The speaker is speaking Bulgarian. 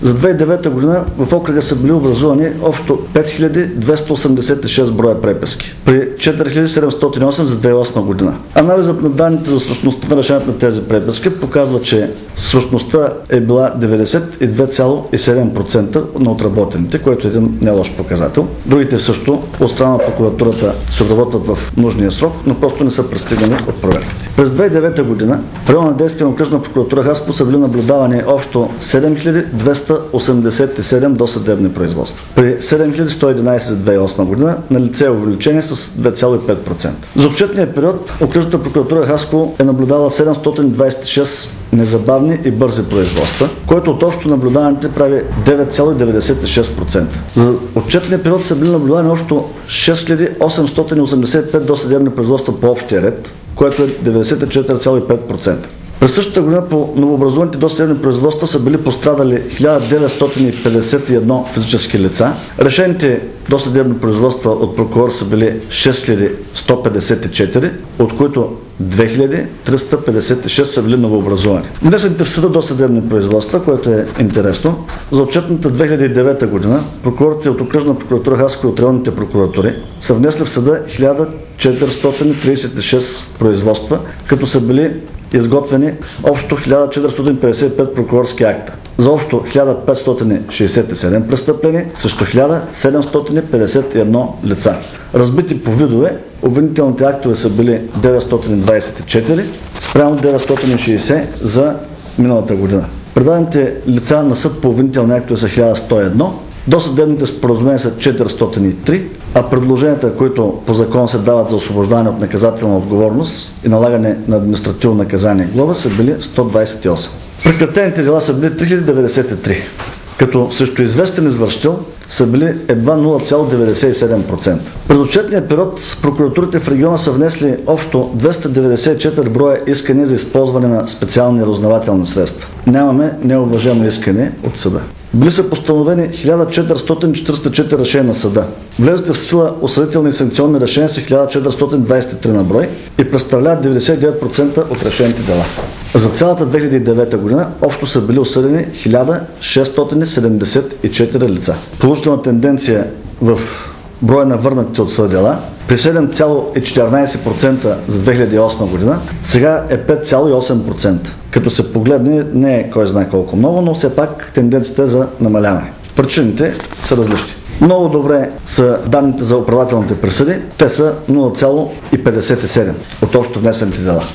За 2009 година в окръга са били образувани общо 5286 броя преписки, при 4708 за 2008 година. Анализът на данните за срочността на решението на тези преписки показва, че срочността е била 92,7% на отработените, което е един не лош показател. Другите също от страна на прокуратурата се обработват в нужния срок, но просто не са пристигнали от проверките. През 2009 година в района действие на окръжна прокуратура Хасково са били наблюдавани общо 7287 досъдебни производства. При 7111 за 2008 година на лице е увеличение с 2,5%. За отчетния период окръжната прокуратура Хасково е наблюдала 726 незабавни и бързи производства, което от общо наблюдаваните прави 9,96%. За отчетния период са били наблюдани общо 6885 досъдебни производства по общия ред, което е 94,5%. През същата година по новообразуваните досъдебни производства са били пострадали 1951 физически лица. Решените досъдебни производства от прокурор са били 6154, от които 2356 са били новообразувани. Внесените в съда досъдебни производства, което е интересно, за отчетната 2009 година прокурорите от окръжна прокуратура Хасково и от районните прокуратури са внесли в съда 1436 производства, като са били изготвени общо 1455 прокурорски акта за общо 1567 престъпления срещу 1751 лица. Разбити по видове, обвинителните актове са били 924 спрямо 960 за миналата година. Предадените лица на съд по обвинителни актове са 1101, досъдебните споразумения са 403, а предложенията, които по закон се дават за освобождаване от наказателна отговорност и налагане на административно наказание глоба, са били 128. Прекратените дела са били 3093, като срещу известен извършител са били едва 0,97%. През отчетния период прокуратурите в региона са внесли общо 294 броя искания за използване на специални разузнавателни средства. Нямаме неуважено искане от съда. Били са постановени 1444 решения на съда. Влезлите в сила осъдителни и санкционни решения са 1423 на брой и представляват 99% от решените дела. За цялата 2009 година общо са били осъдени 1674 лица. Положителна тенденция в броя на върнатите от съда дела при 7,14% за 2008 година, сега е 5,8%. Като се погледне, не е кой знае колко много, но все пак тенденцията е за намаляване. Причините са различни. Много добре са данните за оправдателните присъди. Те са 0,57 от общо внесените дела.